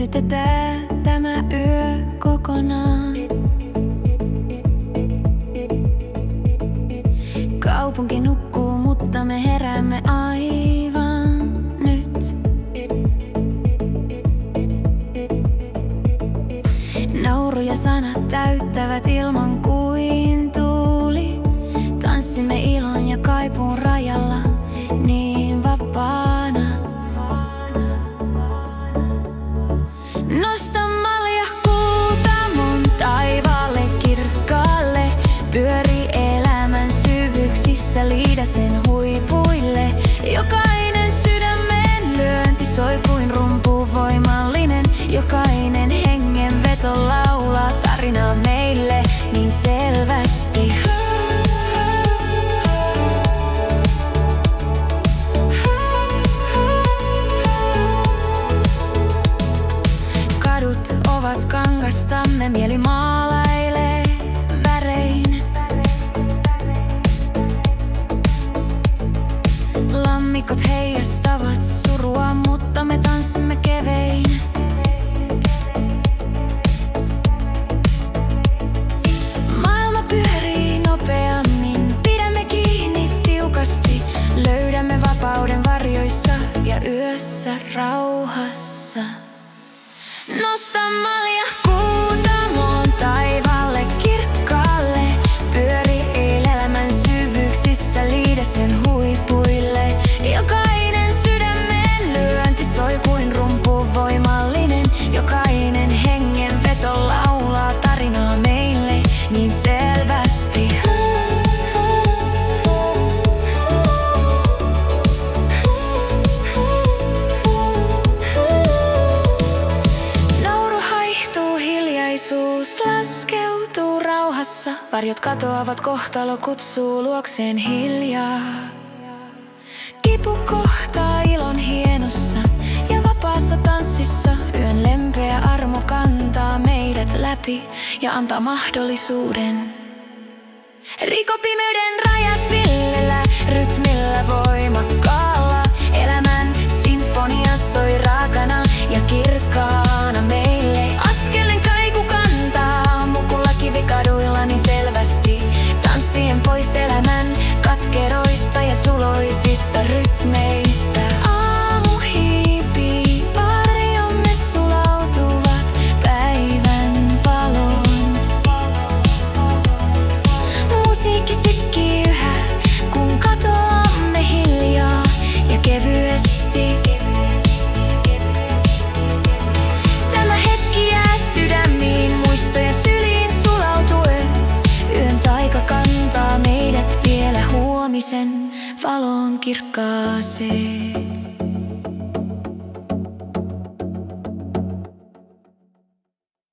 Vietetään tämä yö kokonaan. Kaupunki nukkuu, mutta me heräämme aivan nyt. Nauru ja sanat täyttävät ilman kuin tuuli. Tanssimme ilon ja kaipuun rajalla niin vapaana. Nosta maljakkuuta mun taivaalle kirkkaalle. Pyöri elämän syvyyksissä Liidasen huipuille. Jokainen sydämen lyönti soi kuin rumpu voimallinen. Jokainen hengenveto laulaa tarinaa meille niin selvästi. Kadut ovat kangastamme, mieli maalailee värein. Lammikot heijastavat surua, mutta me tanssimme kevein. Maailma pyörii nopeammin, pidämme kiinni tiukasti. Löydämme vapauden varjoissa ja yössä rauhassa. Nosta maljakkuuta mun taivaalle kirkkaalle. Pyöri elämän syvyyksissä Liidasen huipuille. Jokainen sydämen lyönti soi kuin rumpu voimallinen. Jokainen hengenveto laulaa tarinaa meille niin selvästi. Hiljaisuus laskeutuu rauhassa. Varjot katoavat, kohtalo kutsuu luokseen hiljaa. Kipu kohtaa ilon hienossa ja vapaassa tanssissa. Yön lempeä armo kantaa meidät läpi ja antaa mahdollisuuden. Riko pimeyden rajat villellä, rytmillä voimakkaalla. Elämän sinfonia soi raakana ja kirkkaana meille. Askeleen kaiku kantaa mukulla kivikaduilla niin selvästi. Tanssien pois elämän katkeroista ja suloisista rytmeistä. Aamu hiipii, varjomme sulautuvat päivän valoon. Musiikki sykkii yhä, kun katoamme hiljaa ja kevyesti. Tämä hetki jää sydämiin, muistoja syliin sulautuen. Yön taika kantaa meidät vielä huomisen valon kirkkaaseen.